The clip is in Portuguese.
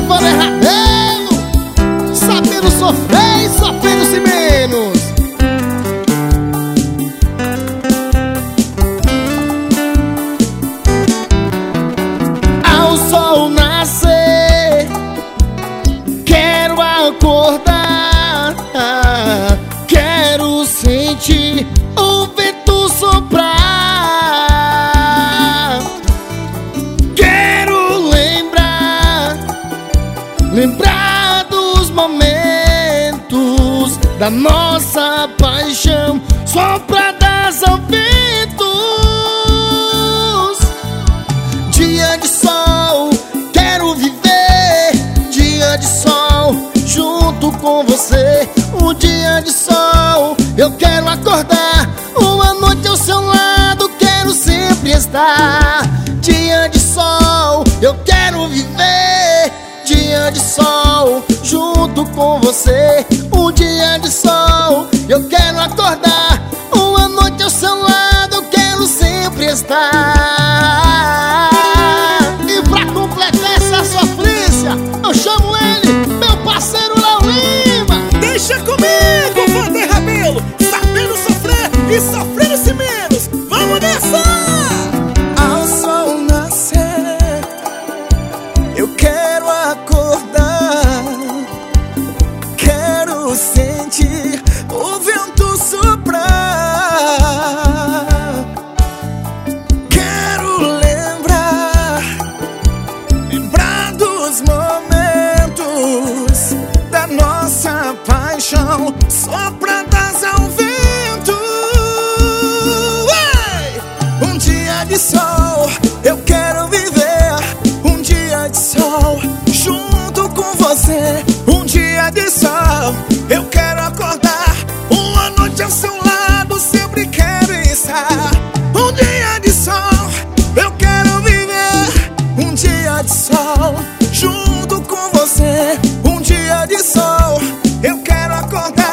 Vander Rabelo, sabendo sofrer e sofrendo-se menos. Ao sol nascer, quero acordar, quero sentir o vento soprar. Quero lembrar dos momentos da nossa paixão, sopradas ao vento. Dia de sol, quero viver. Dia de sol, junto com você. Um dia de sol, eu quero acordar. Uma noite ao seu lado, quero sempre estar. Dia de sol, eu quero viver. Dia de sol, junto com você. Um dia de sol, eu quero acordar. Uma noite ao seu lado, eu quero sempre estar. E pra completar essa sofrência, eu chamo ele, meu parceiro Léo Lima. Deixa comigo, Vander Rabelo, sabendo sofrer e sofrendo-se menos. Vamos nessa! Ao sol nascer, eu quero acordar. Quero sentir o vento soprar. Quero lembrar dos momentos da nossa paixão, sopradas ao vento. Ei! Um dia de sol, eu quero viver. Um dia de sol, junto com você. Um dia de sol, eu quero acordar. Uma noite ao seu lado, sempre quero estar. Um dia de sol, eu quero viver. Um dia de sol, junto com você. Um dia de sol, eu quero acordar.